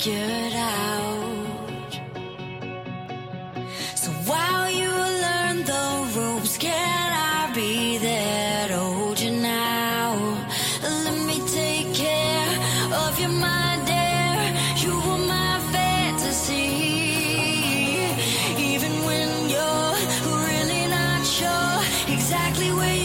figured out. So while you learn the ropes, can I be there to hold you now? Let me take care of you, my dear. You were my fantasy. Even when you're really not sure exactly where